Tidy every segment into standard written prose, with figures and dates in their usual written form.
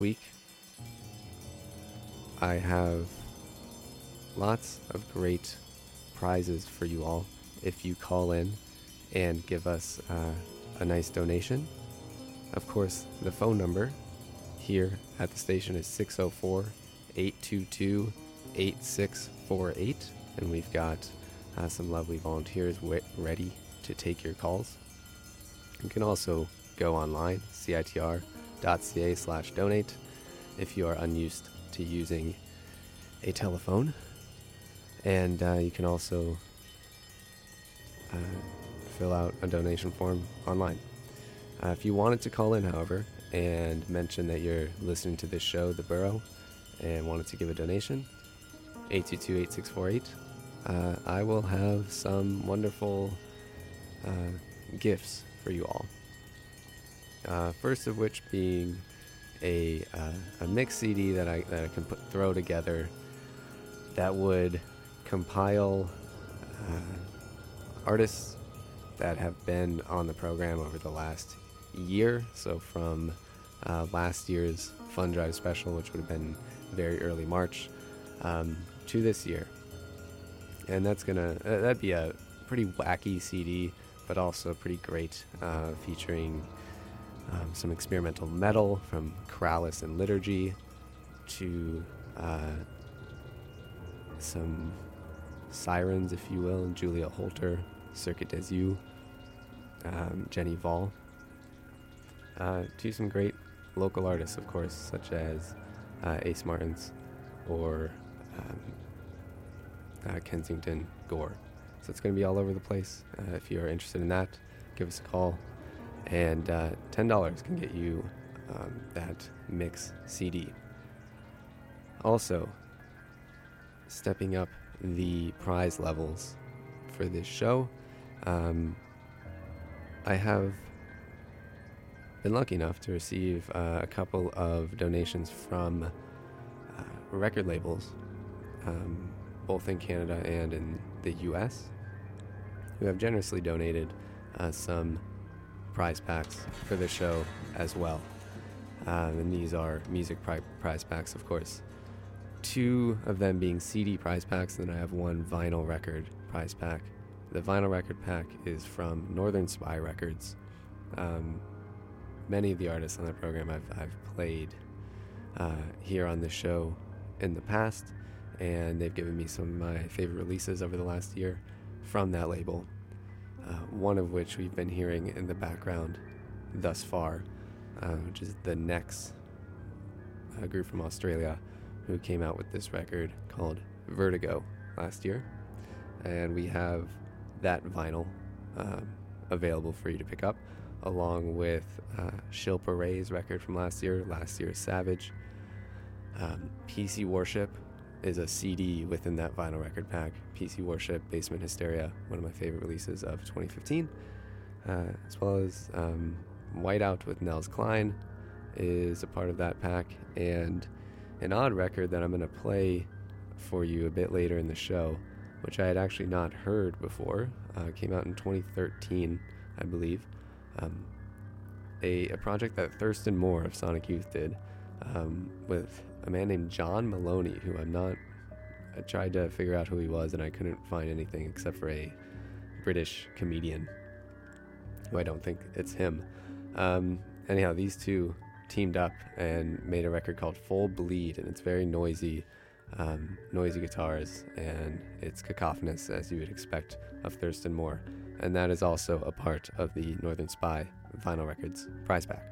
week, I have lots of great prizes for you all if you call in and give us a nice donation. Of course, the phone number here at the station is 604 822 8648, and we've got some lovely volunteers ready to take your calls. You can also go online, citr.ca/donate, if you are unused to using a telephone. And you can also fill out a donation form online. If you wanted to call in, however, and mention that you're listening to this show, The Burrow, and wanted to give a donation, 822-8648, I will have some wonderful gifts for you all. First of which being a mix CD that I can throw together that would compile artists that have been on the program over the last year. So from last year's Fun Drive special, which would have been very early March, to this year. And that'd be a pretty wacky CD, but also pretty great, featuring some experimental metal from Chralis and Liturgy to some sirens, if you will, Julia Holter, Circuit des Yeux, Jenny Vall, to some great local artists, of course, such as Ace Martins or Kensington Gore. So it's going to be all over the place. If you're interested in that, give us a call. And $10 can get you that mix CD. Also, stepping up the prize levels for this show, I have been lucky enough to receive a couple of donations from record labels, both in Canada and in the US, who have generously donated some prize packs for the show as well. And these are music prize packs, of course. 2 of them being CD prize packs, and then I have 1 vinyl record prize pack. The vinyl record pack is from Northern Spy Records. Many of the artists on the program I've played here on the show in the past, and they've given me some of my favorite releases over the last year from that label. One of which we've been hearing in the background thus far, which is the Nex, a group from Australia who came out with this record called Vertigo last year. And we have that vinyl available for you to pick up, along with Shilpa Ray's record from last year's Savage. PC Worship is a CD within that vinyl record pack. PC Worship, Basement Hysteria, one of my favorite releases of 2015, as well as Whiteout with Nels Klein is a part of that pack, and an odd record that I'm going to play for you a bit later in the show, which I had actually not heard before. Came out in 2013, I believe. A project that Thurston Moore of Sonic Youth did, with a man named John Maloney, who I tried to figure out who he was, and I couldn't find anything except for a British comedian, who I don't think it's him. Anyhow, these two teamed up and made a record called Full Bleed, and it's very noisy guitars, and it's cacophonous, as you would expect of Thurston Moore. And that is also a part of the Northern Spy vinyl records prize pack.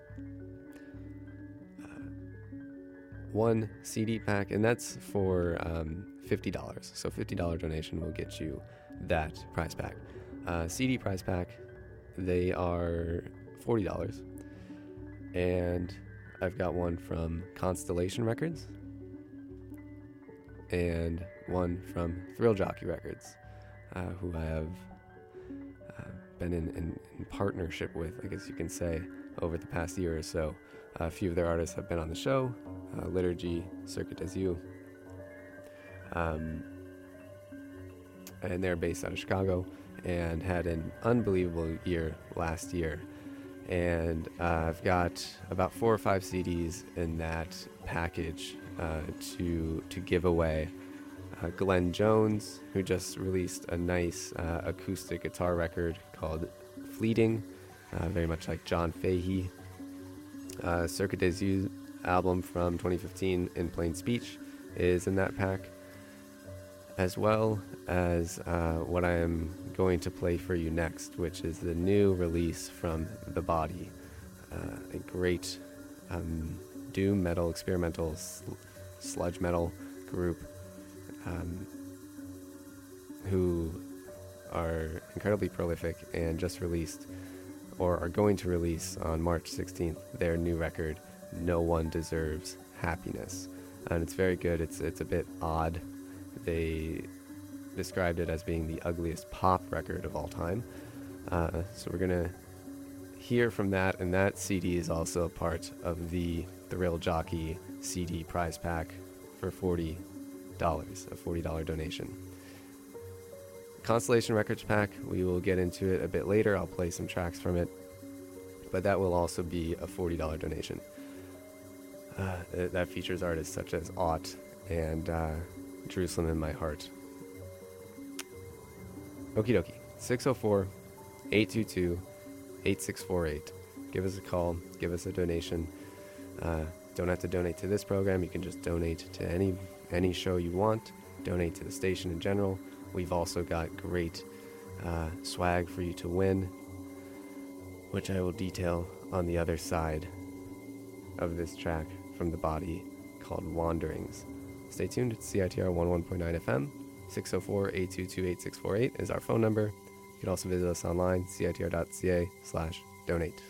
1 CD pack, and that's for $50. So $50 donation will get you that prize pack. CD prize pack, they are $40. And I've got one from Constellation Records and one from Thrill Jockey Records, who I have been in partnership with, I guess you can say, over the past year or so. A few of their artists have been on the show, Liturgy, Circuit des Yeux, and they're based out of Chicago and had an unbelievable year last year. And I've got about 4 or 5 CDs in that package to give away. Glenn Jones, who just released a nice acoustic guitar record called Fleeting, very much like John Fahey. Cirque des Yeux album from 2015, In Plain Speech, is in that pack, as well as what I am going to play for you next, which is the new release from The Body, a great doom metal, experimental sludge metal group who are incredibly prolific and just released, or are going to release on March 16th, their new record, No One Deserves Happiness. And it's very good. It's a bit odd. They described it as being the ugliest pop record of all time. So we're going to hear from that, and that CD is also a part of the Thrill Jockey CD prize pack for $40, a $40 donation. Constellation Records pack, we will get into it a bit later. I'll play some tracks from it, but that will also be a $40 donation. That features artists such as Ought and Jerusalem in My Heart. Okie dokie. 604-822-8648. Give us a call. Give us a donation. Don't have to donate to this program. You can just donate to any show you want. Donate to the station in general. We've also got great swag for you to win, which I will detail on the other side of this track from The Body called Wanderings. Stay tuned. It's CITR 101.9 FM. 604-822-8648 is our phone number. You can also visit us online, citr.ca/donate.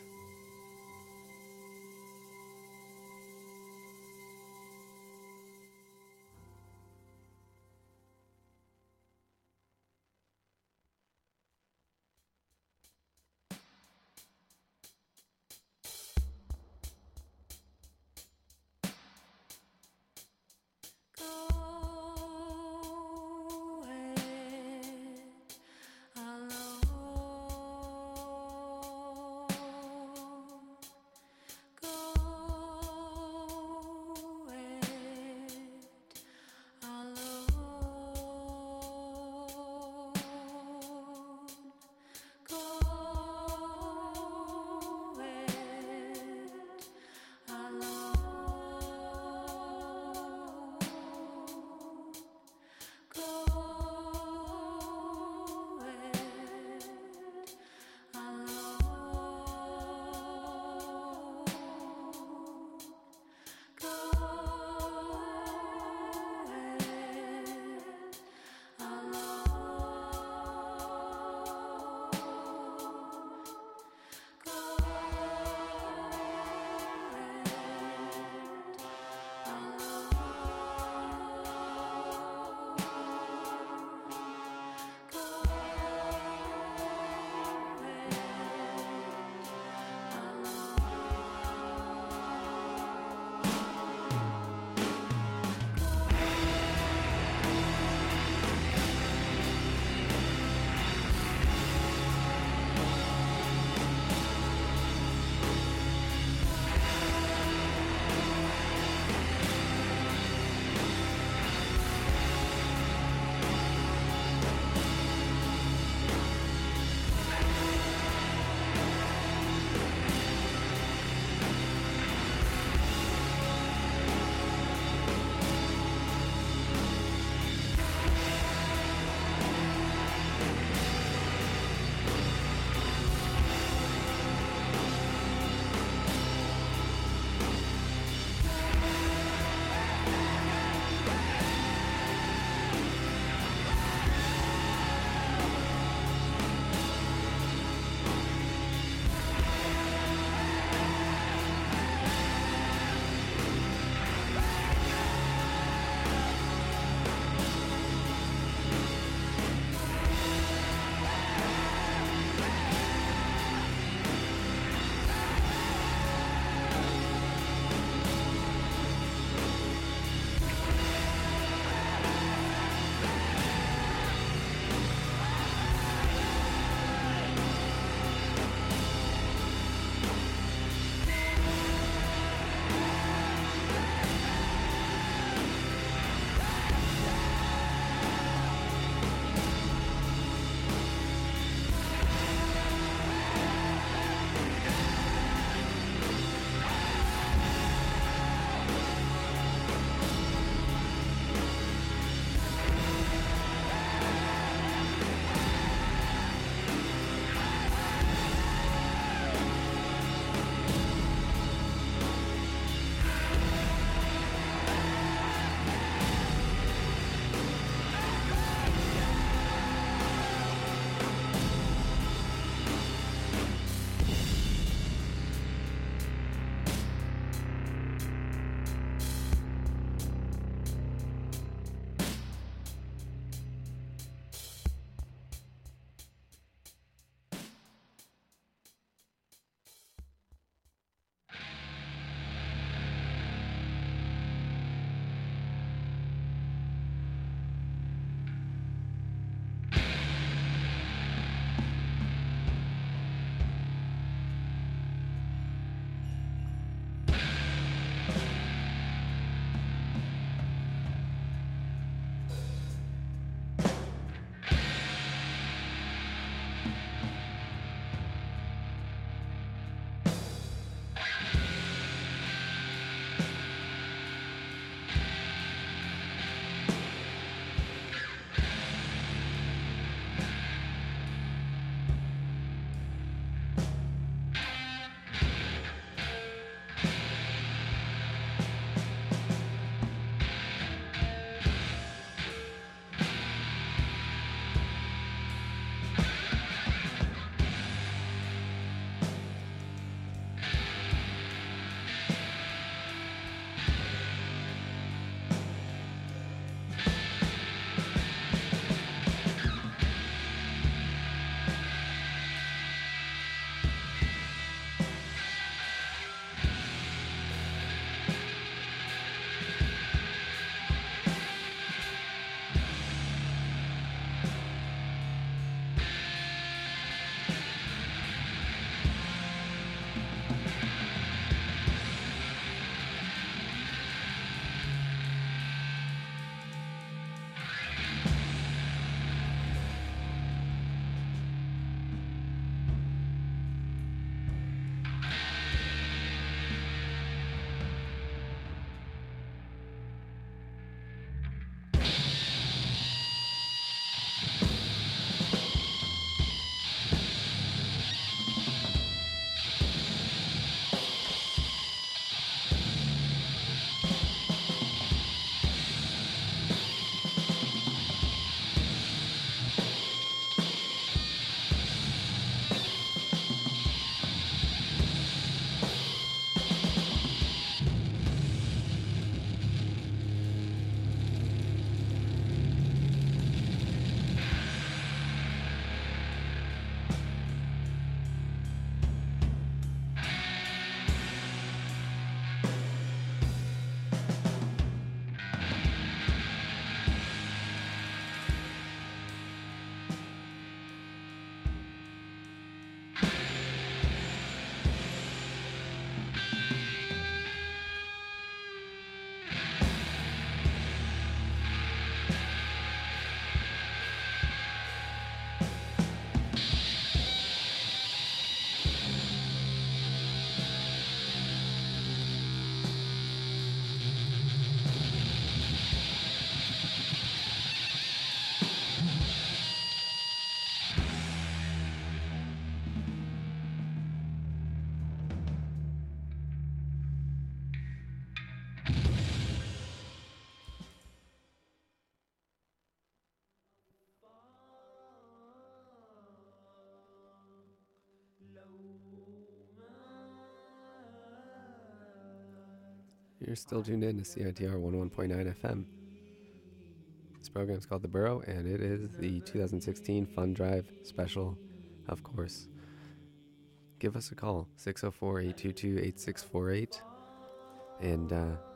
You're still tuned in to CITR 101.9 FM. This program is called The Burrow, and it is the 2016 Fund Drive Special, of course. Give us a call, 604-822-8648, and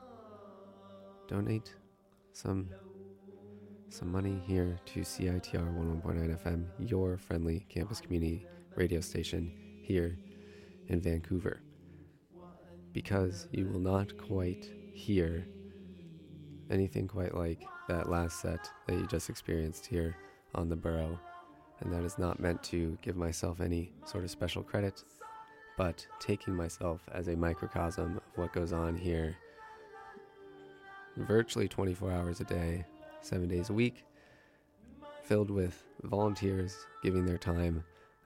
donate some money here to CITR 101.9 FM, your friendly campus community radio station here in Vancouver. Because you will not quite hear anything quite like that last set that you just experienced here on The Burrow. And that is not meant to give myself any sort of special credit, but taking myself as a microcosm of what goes on here virtually 24 hours a day, 7 days a week, filled with volunteers giving their time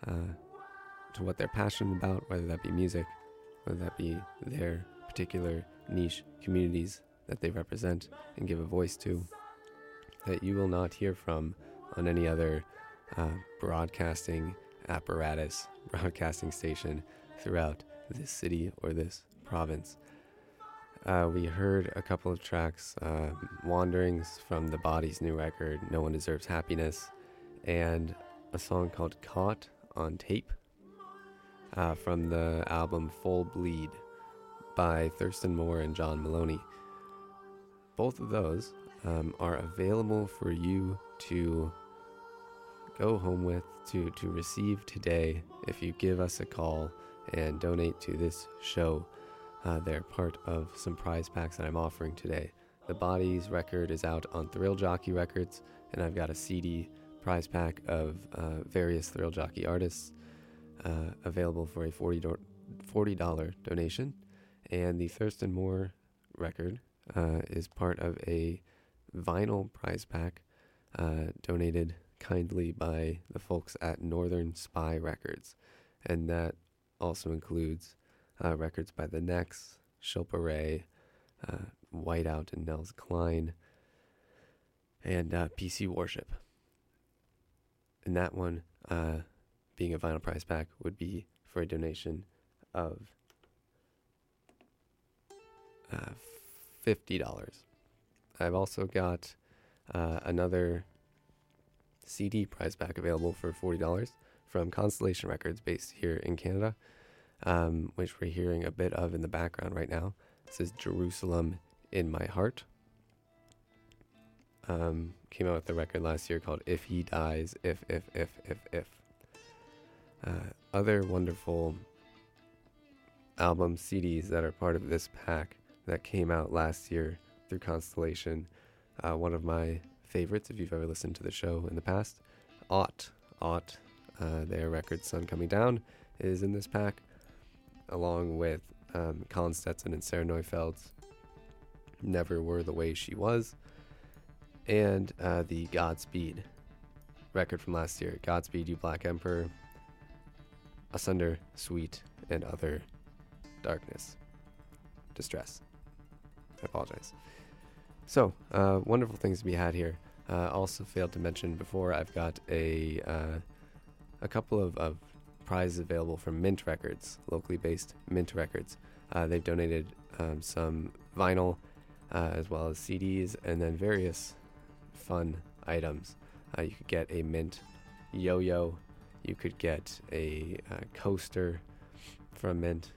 to what they're passionate about, whether that be music, whether that be their particular niche communities that they represent and give a voice to, that you will not hear from on any other broadcasting apparatus, broadcasting station throughout this city or this province. We heard a couple of tracks, Wanderings from the Body's new record, No One Deserves Happiness, and a song called Caught on Tape from the album Full Bleed by Thurston Moore and John Maloney. Both of those are available for you to go home with, to receive today if you give us a call and donate to this show. They're part of some prize packs that I'm offering today. The Body's record is out on Thrill Jockey Records, and I've got a CD prize pack of various Thrill Jockey artists available for a $40 donation. And the Thurston Moore record is part of a vinyl prize pack donated kindly by the folks at Northern Spy Records. And that also includes records by The Nex, Shilpa Ray, Whiteout and Nels Klein, and PC Worship. And that one, being a vinyl prize pack, would be for a donation of $50. I've also got another CD prize pack available for $40 from Constellation Records, based here in Canada, which we're hearing a bit of in the background right now. This is Jerusalem in My Heart. Came out with the record last year called If He Dies, If. Other wonderful album CDs that are part of this pack that came out last year through Constellation. One of my favorites, if you've ever listened to the show in the past, Ought, their record Sun Coming Down, is in this pack, along with Colin Stetson and Sarah Neufeld's Never Were the Way She Was, and the Godspeed record from last year, Godspeed You Black Emperor, Asunder, Sweet, and Other Darkness. Distress. I apologize. So, wonderful things to be had here. Also failed to mention before, I've got a couple of prizes available from Mint Records, locally based Mint Records. They've donated some vinyl as well as CDs, and then various fun items. You could get a Mint yo-yo. You could get a coaster from Mint,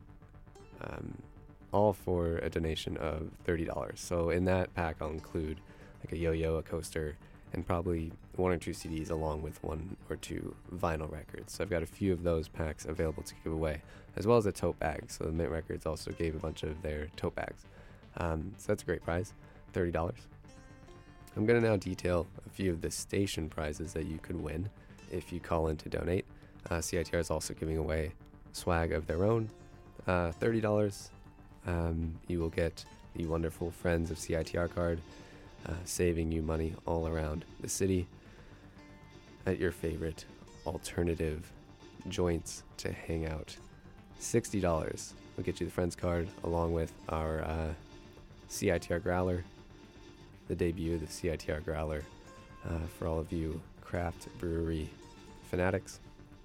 all for a donation of $30. So in that pack, I'll include like a yo-yo, a coaster, and probably 1 or 2 CDs along with 1 or 2 vinyl records. So I've got a few of those packs available to give away, as well as a tote bag. So the Mint Records also gave a bunch of their tote bags. So that's a great prize, $30. I'm going to now detail a few of the station prizes that you could win if you call in to donate. CITR is also giving away swag of their own, $30. You will get the wonderful Friends of CITR card, saving you money all around the city at your favorite alternative joints to hang out. $60 will get you the Friends card, along with our CITR Growler, the debut of the CITR Growler, for all of you craft brewery fanatics.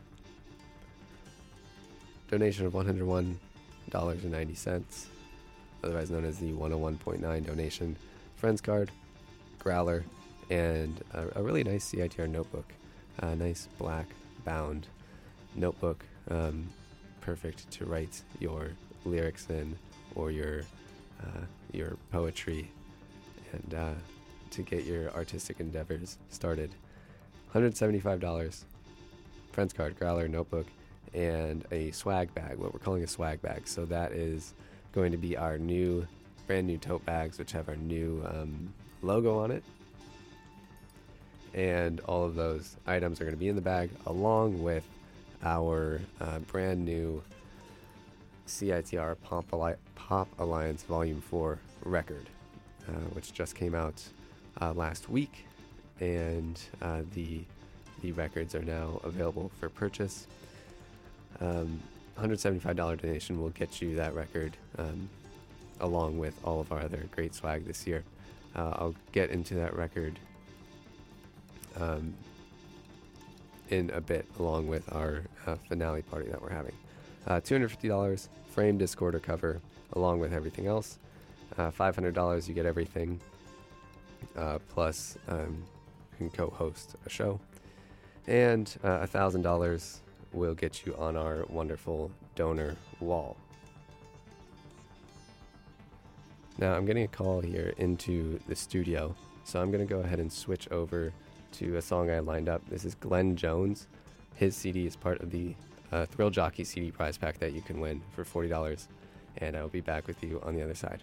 Donation of $101.90 otherwise known as the 101.9 donation friends card, growler, and a really nice CITR notebook. A nice black bound notebook, perfect to write your lyrics in, or your poetry, and to get your artistic endeavors started. $175, friends card, growler, notebook, and a swag bag, what we're calling a swag bag. So that is going to be our brand new tote bags, which have our new logo on it. And all of those items are going to be in the bag, along with our brand new CITR Pop Alliance Volume 4 record, which just came out last week, and the records are now available for purchase. $175 donation will get you that record, along with all of our other great swag this year. I'll get into that record in a bit, along with our finale party that we're having. $250 framed Discorder cover, along with everything else. $500 you get everything, plus you can co-host a show. And $1,000 will get you on our wonderful donor wall. Now I'm getting a call here into the studio, so I'm going to go ahead and switch over to a song I lined up. This is Glenn Jones. His CD is part of the Thrill Jockey CD prize pack that you can win for $40, and I will be back with you on the other side.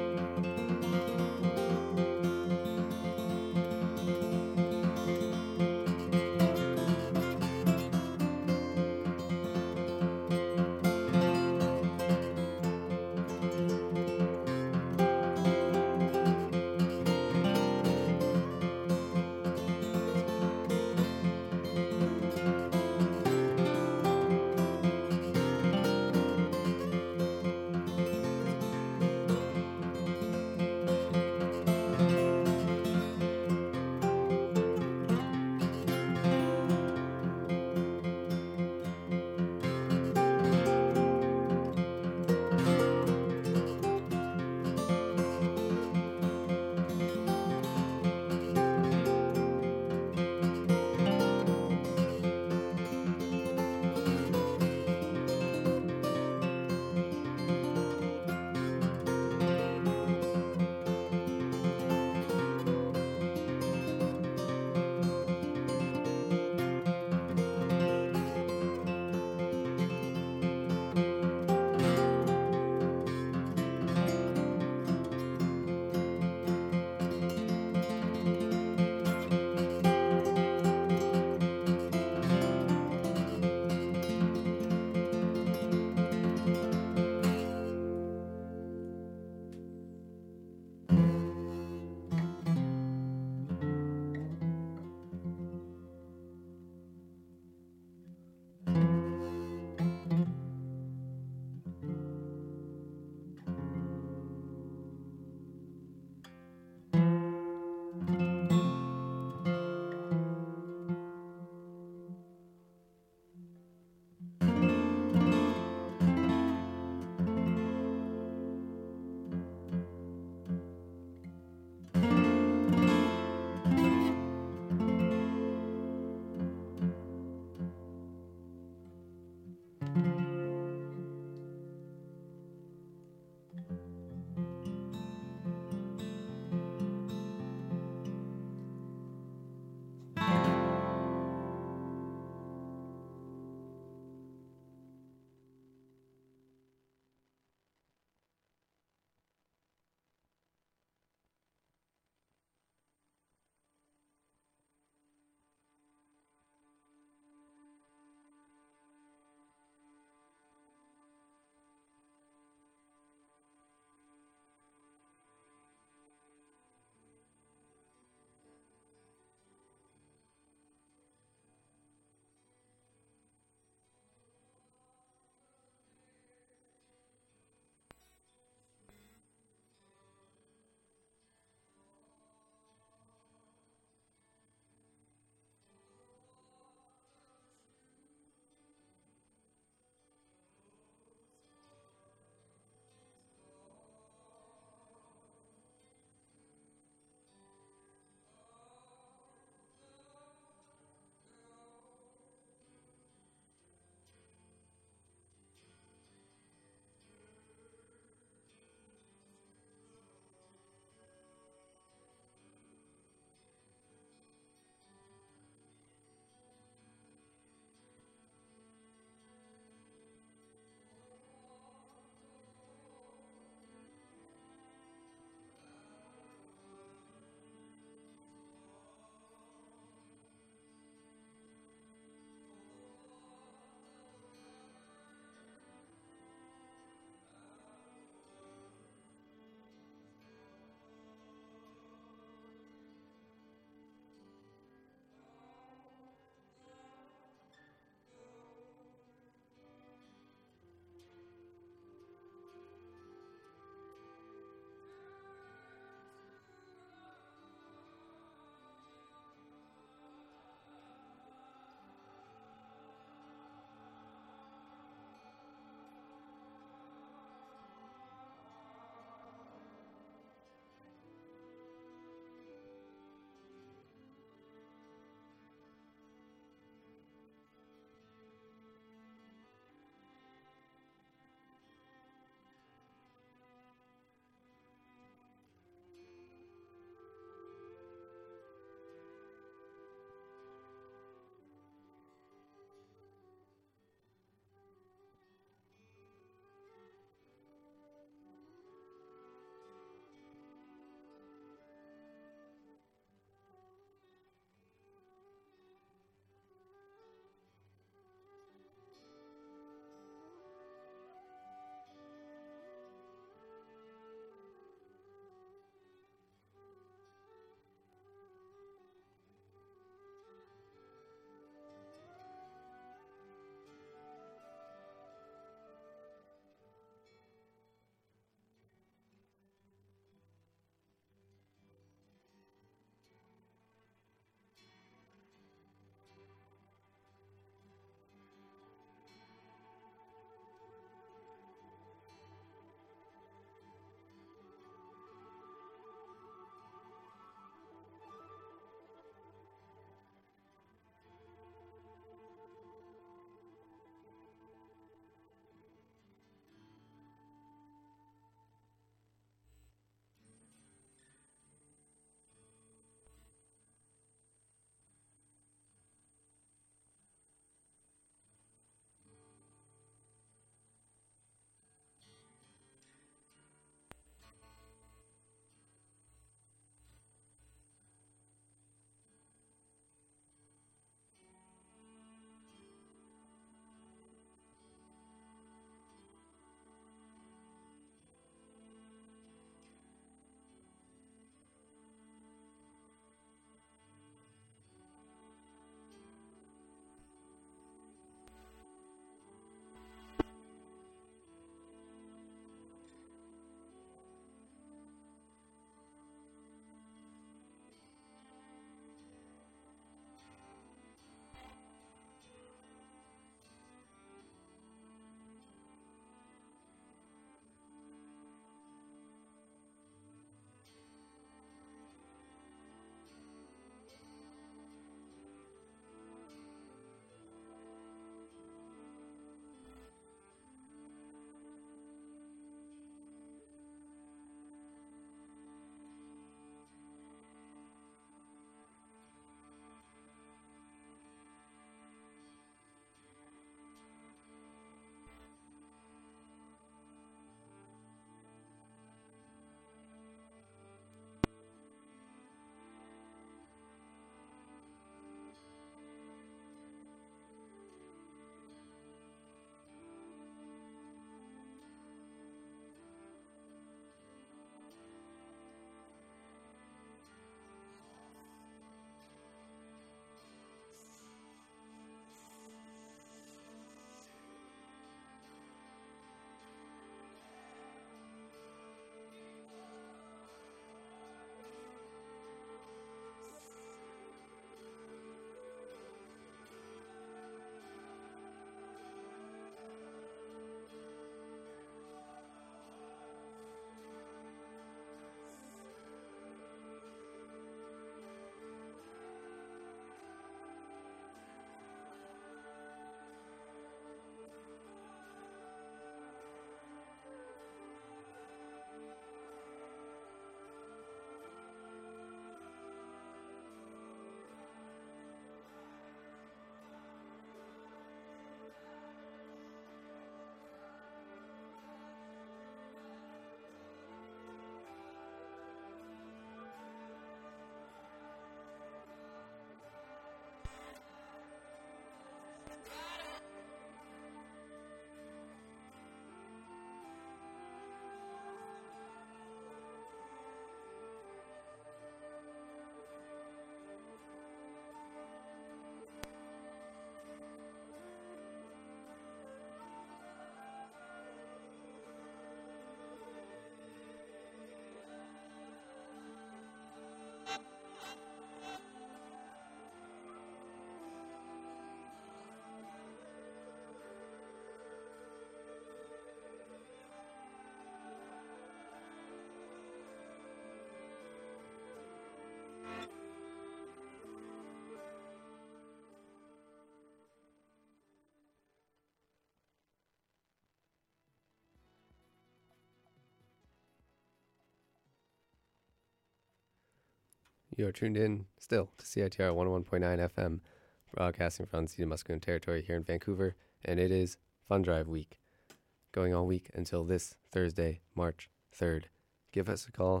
You are tuned in still to CITR 101.9 FM, broadcasting from the Musqueam territory here in Vancouver, and it is Fund Drive Week, going all week until this Thursday, March 3rd. Give us a call,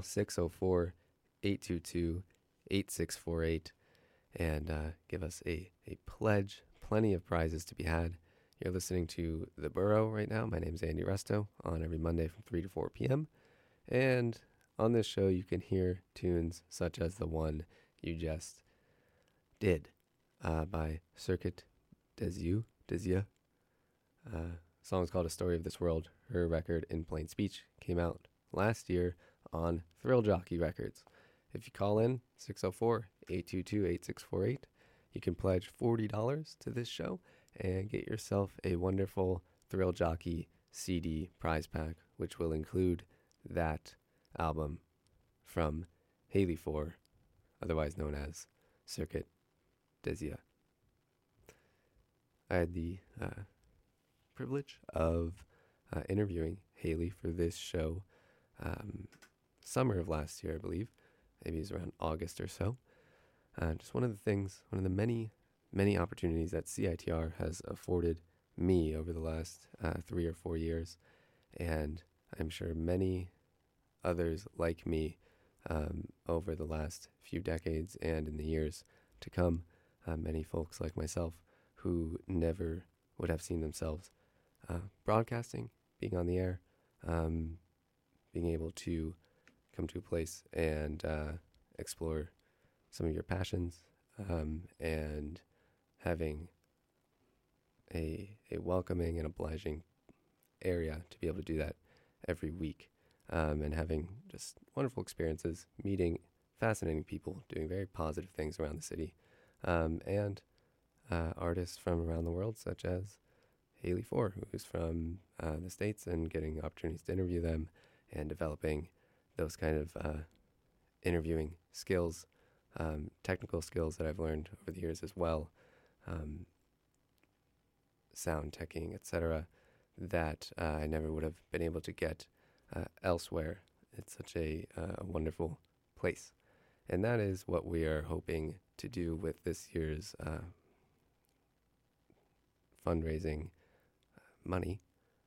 604-822-8648, and give us a pledge. Plenty of prizes to be had. You're listening to The Burrow right now. My name is Andy Resto, on every Monday from 3 to 4 p.m., and on this show, you can hear tunes such as the one you just did by Circuit des Yeux. Song is called A Story of This World. Her record, In Plain Speech, came out last year on Thrill Jockey Records. If you call in, 604-822-8648, you can pledge $40 to this show and get yourself a wonderful Thrill Jockey CD prize pack, which will include that album from Haley 4, otherwise known as Circuit des Yeux. I had the privilege of interviewing Haley for this show summer of last year, I believe. Maybe it was around August or so. Just one of the many opportunities that CITR has afforded me over the last 3 or 4 years, and I'm sure many others like me over the last few decades and in the years to come, many folks like myself who never would have seen themselves broadcasting, being on the air, being able to come to a place and explore some of your passions, and having a welcoming and obliging area to be able to do that every week. And having just wonderful experiences, meeting fascinating people, doing very positive things around the city, and artists from around the world, such as Haley 4, who's from the States, and getting opportunities to interview them and developing those kind of interviewing skills, technical skills that I've learned over the years as well, sound teching, etc., that I never would have been able to get elsewhere. It's such a wonderful place. And that is what we are hoping to do with this year's fundraising money.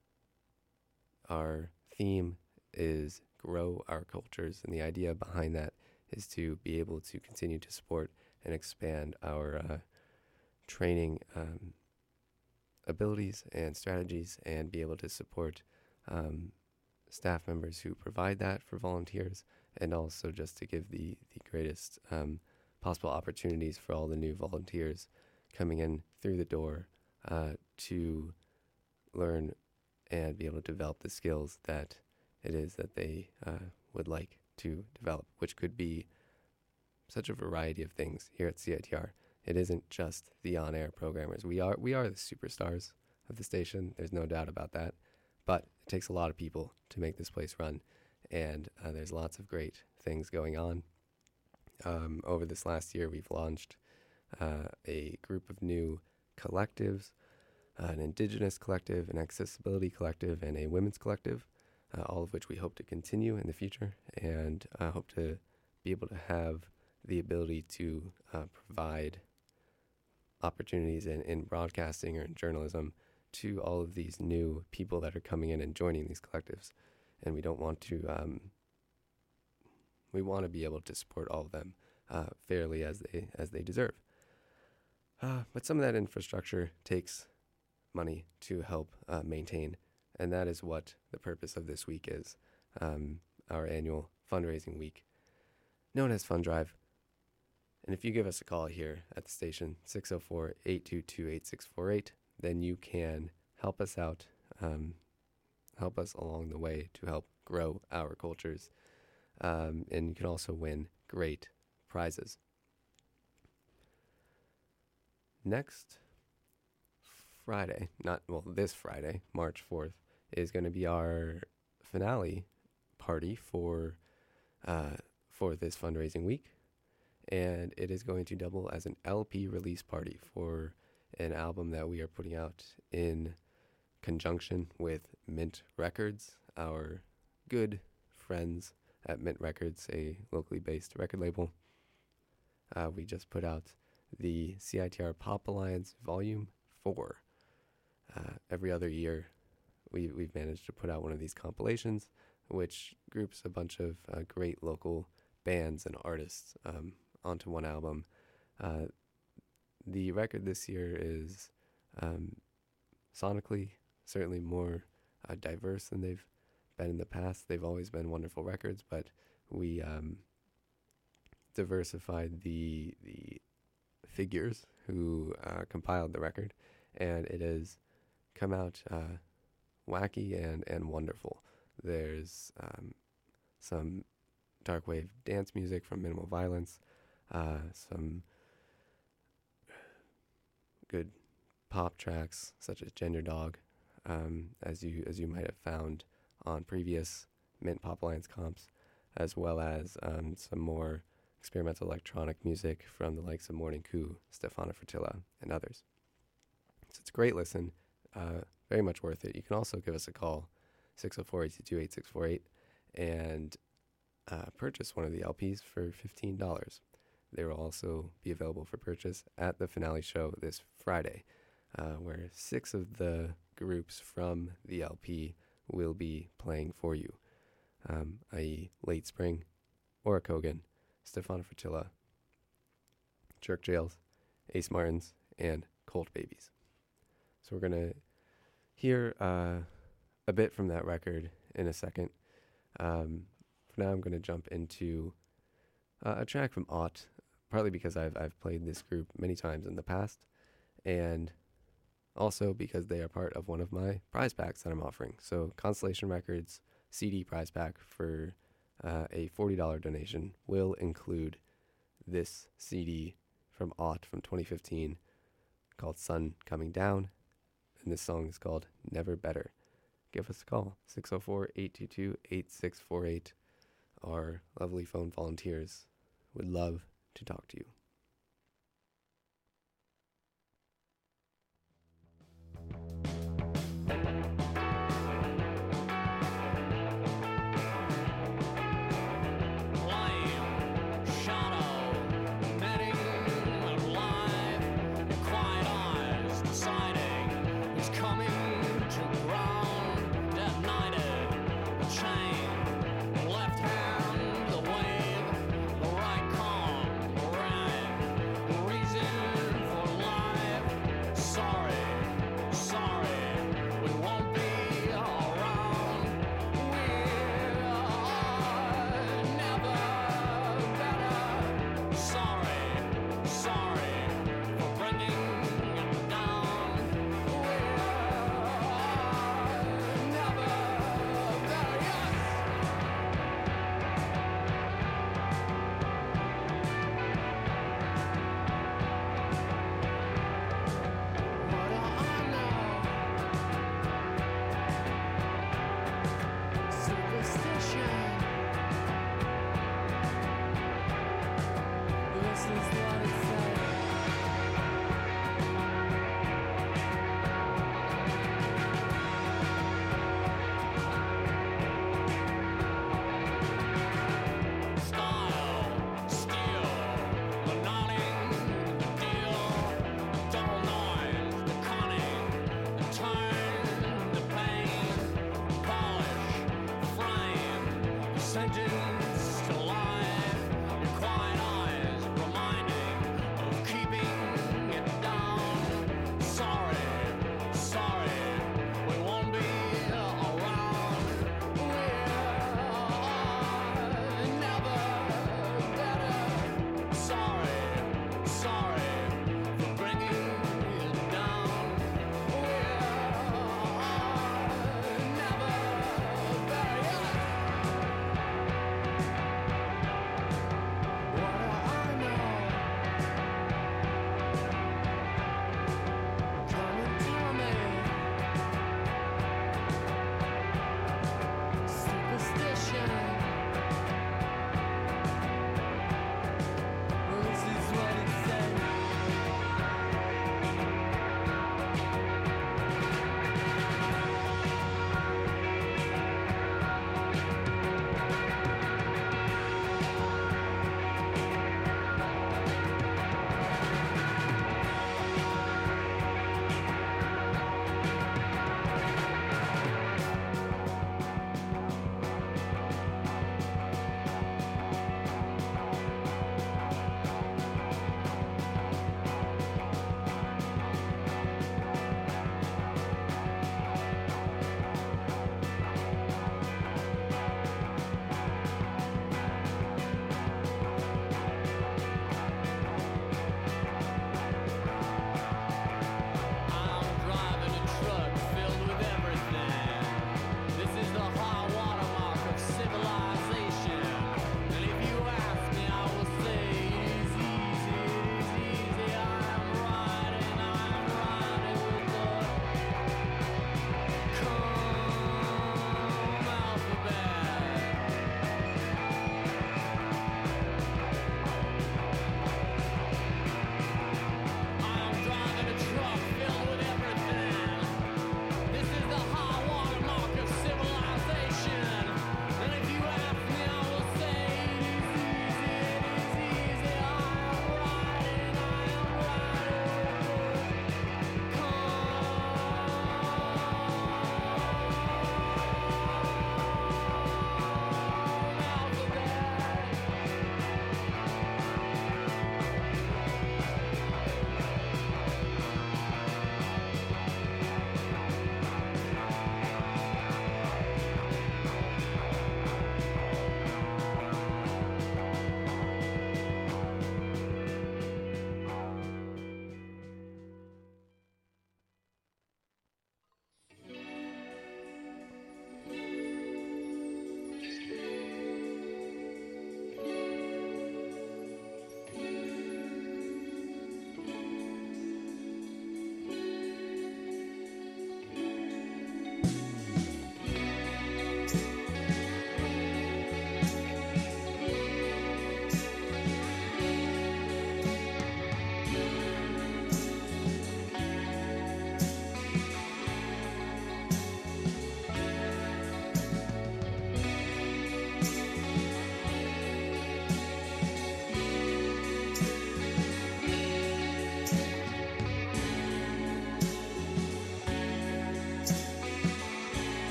Our theme is Grow Our Cultures, and the idea behind that is to be able to continue to support and expand our training abilities and strategies, and be able to support staff members who provide that for volunteers, and also just to give the greatest possible opportunities for all the new volunteers coming in through the door to learn and be able to develop the skills that it is that they would like to develop, which could be such a variety of things here at CITR. It isn't just the on-air programmers. We are the superstars of the station. There's no doubt about that. But it takes a lot of people to make this place run, and there's lots of great things going on. Over this last year, we've launched a group of new collectives, an Indigenous collective, an accessibility collective, and a women's collective, all of which we hope to continue in the future, and hope to be able to have the ability to provide opportunities in broadcasting or in journalism to all of these new people that are coming in and joining these collectives. And we don't want to, we want to be able to support all of them fairly as they deserve. But some of that infrastructure takes money to help maintain, and that is what the purpose of this week is, our annual fundraising week, known as Fund Drive. And if you give us a call here at the station, 604-822-8648, then you can help us out, help us along the way to help grow our cultures, and you can also win great prizes. Next Friday, this Friday, March 4th, is going to be our finale party for this fundraising week, and it is going to double as an LP release party for an album that we are putting out in conjunction with Mint Records, our good friends at Mint Records, a locally based record label. we just put out the CITR Pop Alliance Volume 4. Every other year, we've managed to put out one of these compilations, which groups a bunch of great local bands and artists onto one album. The record this year is sonically certainly more diverse than they've been in the past. They've always been wonderful records, but we diversified the figures who compiled the record, and it has come out wacky and wonderful. There's some dark wave dance music from Minimal Violence, some good pop tracks such as Gender Dog, as you might have found on previous Mint Pop Alliance comps, as well as some more experimental electronic music from the likes of Morning Coup, Stefano Fertilla, and others. So it's a great listen, very much worth it. You can also give us a call, 604-822-8648, and purchase one of the LPs for $15. They will also be available for purchase at the finale show this Friday, where 6 of the groups from the LP will be playing for you, i.e. Late Spring, Aura Kogan, Stefano Fertilla, Jerk Jails, Ace Martins, and Cold Babies. So we're going to hear a bit from that record in a second. For now, I'm going to jump into a track from Ought, partly because I've played this group many times in the past, and also because they are part of one of my prize packs that I'm offering. So Constellation Records CD prize pack for a $40 donation will include this CD from Ought from 2015 called Sun Coming Down, and this song is called Never Better. Give us a call, 604-822-8648. Our lovely phone volunteers would love to talk to you.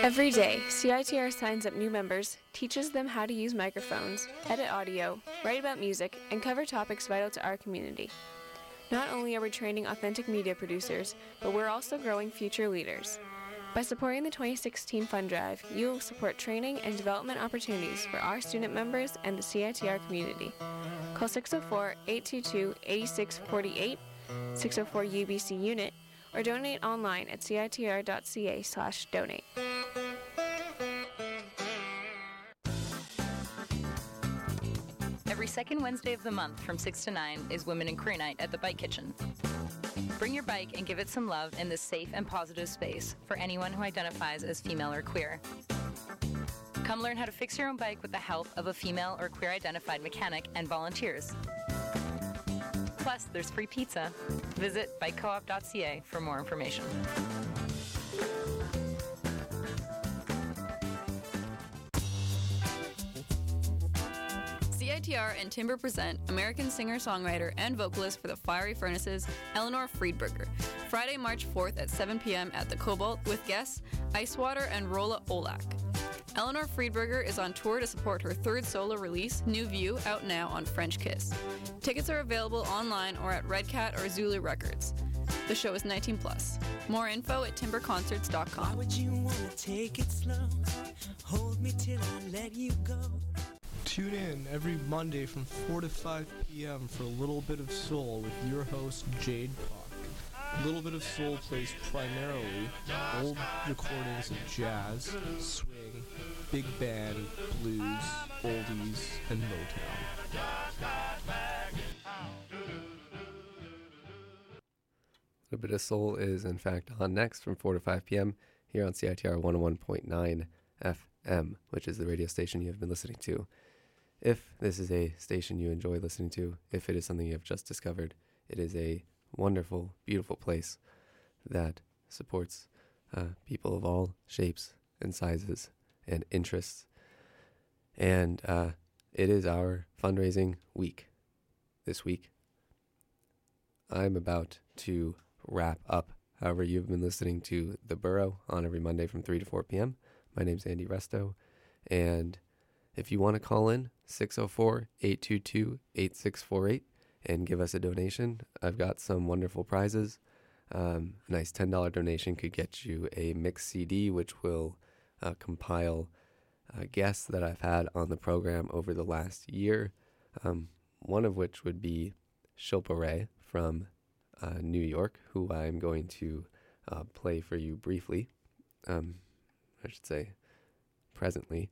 Every day, CITR signs up new members, teaches them how to use microphones, edit audio, write about music, and cover topics vital to our community. Not only are we training authentic media producers, but we're also growing future leaders. By supporting the 2016 Fund Drive, you will support training and development opportunities for our student members and the CITR community. Call 604-822-8648, 604-UBC Unit, or donate online at citr.ca/donate. Every second Wednesday of the month from 6 to 9 is Women in Queer Night at the Bike Kitchen. Bring your bike and give it some love in this safe and positive space for anyone who identifies as female or queer. Come learn how to fix your own bike with the help of a female or queer-identified mechanic and volunteers. Plus, there's free pizza. Visit bikecoop.ca for more information. CITR and Timber present American singer-songwriter and vocalist for the Fiery Furnaces, Eleanor Friedberger, Friday, March 4th at 7 p.m. at the Cobalt with guests Icewater and Rolla Olak. Eleanor Friedberger is on tour to support her third solo release, New View, out now on French Kiss. Tickets are available online or at Red Cat or Zulu Records. The show is 19+. More info at timberconcerts.com. Why would you want to take it slow? Hold me till I let you go. Tune in every Monday from 4 to 5 p.m. for a little bit of soul with your host, Jade Park. Little Bit of Soul plays primarily old recordings of jazz, swing, big band, blues, oldies, and Motown. Little Bit of Soul is, in fact, on next from 4 to 5 p.m. here on CITR 101.9 FM, which is the radio station you have been listening to. If this is a station you enjoy listening to, if it is something you have just discovered, it is a wonderful, beautiful place that supports people of all shapes and sizes and interests. And it is our fundraising week this week. I'm about to wrap up. However, you've been listening to The Burrow on every Monday from 3 to 4 p.m. My name's Andy Resto, and if you want to call in, 604-822-8648 and give us a donation. I've got some wonderful prizes. A nice $10 donation could get you a mixed CD, which will compile guests that I've had on the program over the last year, one of which would be Shilpa Ray from New York, who I'm going to play for you briefly. I should say presently.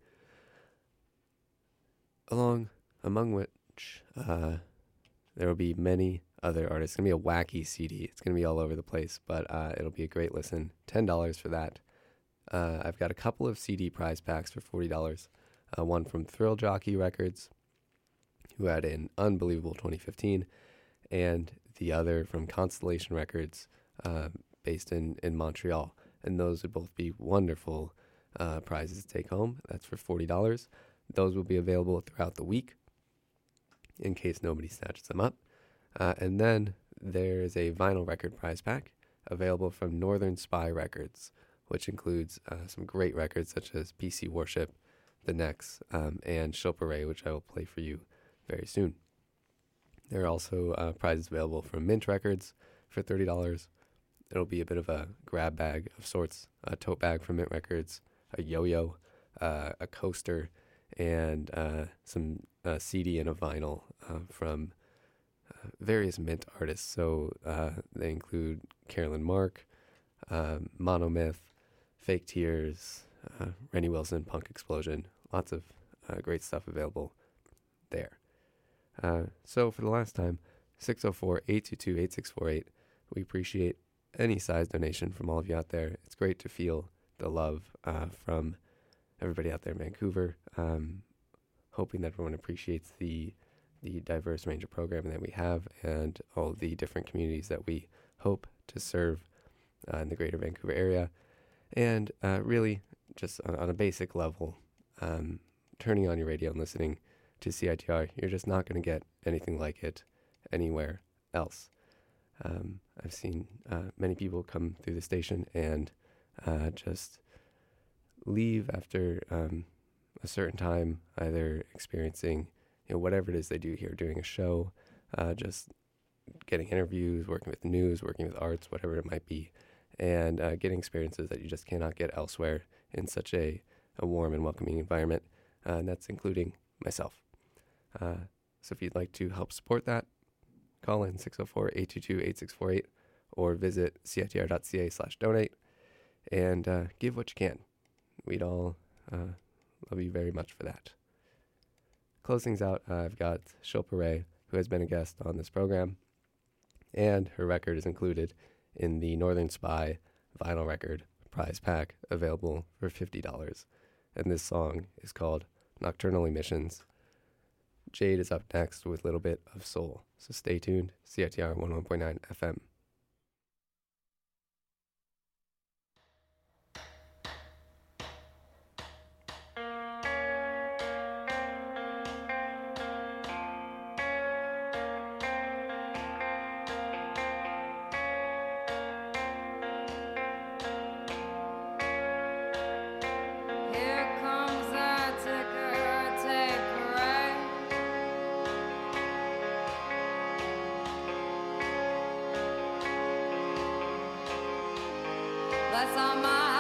Among which there will be many other artists. It's going to be a wacky CD. It's going to be all over the place, but it'll be a great listen. $10 for that. I've got a couple of CD prize packs for $40. One from Thrill Jockey Records, who had an unbelievable 2015, and the other from Constellation Records, based in Montreal. And those would both be wonderful prizes to take home. That's for $40. Those will be available throughout the week in case nobody snatches them up. And then there's a vinyl record prize pack available from Northern Spy Records, which includes some great records such as PC Worship, The Next, and Shilpa Ray, which I will play for you very soon. There are also prizes available from Mint Records for $30. It'll be a bit of a grab bag of sorts, a tote bag from Mint Records, a yo-yo, a coaster, and some CD and a vinyl from various Mint artists. So they include Carolyn Mark, Monomyth, Fake Tears, Rennie Wilson, Punk Explosion. Lots of great stuff available there. So for the last time, 604-822-8648. We appreciate any size donation from all of you out there. It's great to feel the love from everybody out there in Vancouver. Hoping that everyone appreciates the diverse range of programming that we have and all the different communities that we hope to serve in the greater Vancouver area. And really, just on a basic level, turning on your radio and listening to CITR, you're just not going to get anything like it anywhere else. I've seen many people come through the station and just leave after a certain time, either experiencing whatever it is they do here, doing a show, just getting interviews, working with news, working with arts, whatever it might be, and getting experiences that you just cannot get elsewhere in such a warm and welcoming environment, and that's including myself. So if you'd like to help support that, call in 604-822-8648 or visit citr.ca/donate and give what you can. We'd all love you very much for that. Closings out, I've got Shilpa Ray, who has been a guest on this program, and her record is included in the Northern Spy vinyl record prize pack, available for $50. And this song is called Nocturnal Emissions. Jade is up next with a little bit of soul, so stay tuned. CITR 101.9 FM. That's on my